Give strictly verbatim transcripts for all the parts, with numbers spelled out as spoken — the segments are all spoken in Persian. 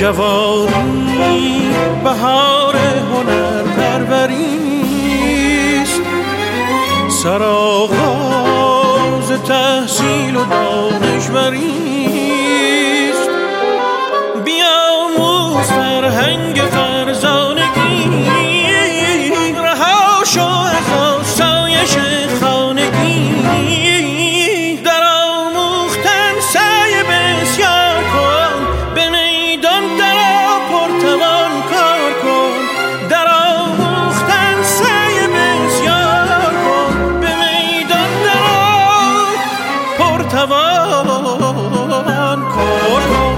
جوانی بهار هنر پروریست، سرآغاز تحصیل و دانشوریست. بیاموز فرهنگ فرزانگی، رها شو از آسایش خانگی. در آموختن سعی بسیار کن، به میدان درآ پرتوان کار کن. در آموختن سعی بسیار کن، به میدان درآ پرتوان کار کن.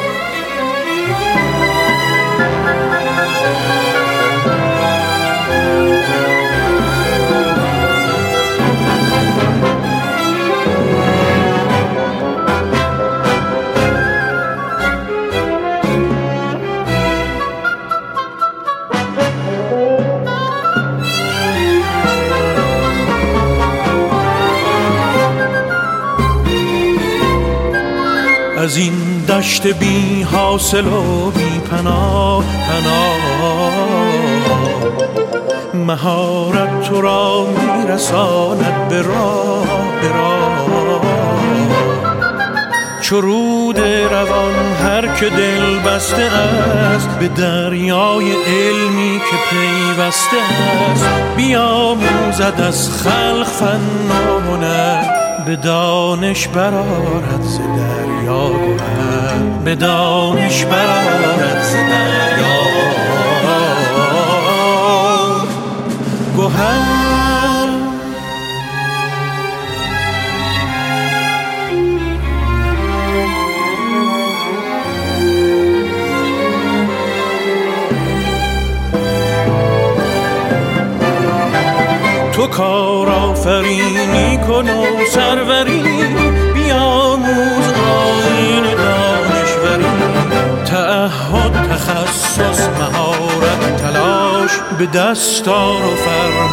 از این دشت بی حاصل و بی پناه پناه، مهارت تو را میرساند به راه به راه. چو رود روان هر که دل بسته است، به دریای علمی که پیوسته است. بیاموزد از خلق فن و هنر، به دانش برآرد ز دریا گهر. به دانش برآرد ز دریا گهر. تو کار آفرینی کن و سروری، بیاموز آیین دانشوری. تعهد، تخصص، مهارت، تلاش، به دستار و فرمان